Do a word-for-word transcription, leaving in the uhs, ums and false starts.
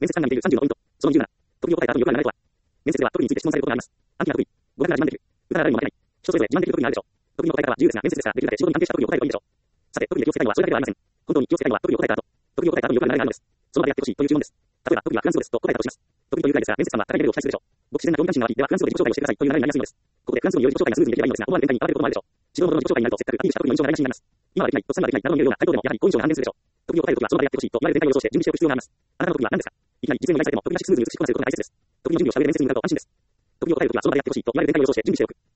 面接官が見ているさんじゅうのポイント。そのにじゅうなな。特技を答えた後によくある流れとは。面接では特技について質問されることがあります。暗記が得意。語学が自慢できる。歌が誰にも負けない。人それぞれ自慢できる特技があるでしょう。特技の答え方は自由ですが、面接ですから、できるだけ仕事に関係した特技を答えるといいでしょう。さて、特技で気をつけたいのはそれだけではありません。本当に気をつけたいのは特技を答えた後、特技を答えた後によくある流れがあるのです。その場でやってほしいという注文です。例えば、特技はフランス語ですと答えたとします。特技というぐらいですが、面接官は高いレベルを期待するでしょう。ごく自然な興味関心があり、ではフランス語で自己紹介をしてくださいという流れになりやすいのです。ここでフランス語による自己紹介がスムーズにできればいいのですが、思わぬ展開に遭われることもあるでしょう。指導ほどの自己紹介になると、せっかくアピールした特技の印象が台無しになります。今はできない、とっさにはできないなどの言うような回答でも、やはり好印象が半減するでしょう。特技を答えるときはその場でやってほしいと言われる展開を予想して準備しておく必要があります。あなたの特技は何ですか？いきなり実演を依頼されても、特技なしスムーズに映しこなせることが大切です。特技の準備をした上で面接に向かうと安心です。特技を答えるときはその場でやってほしいと言われる展開を予想して準備しておく。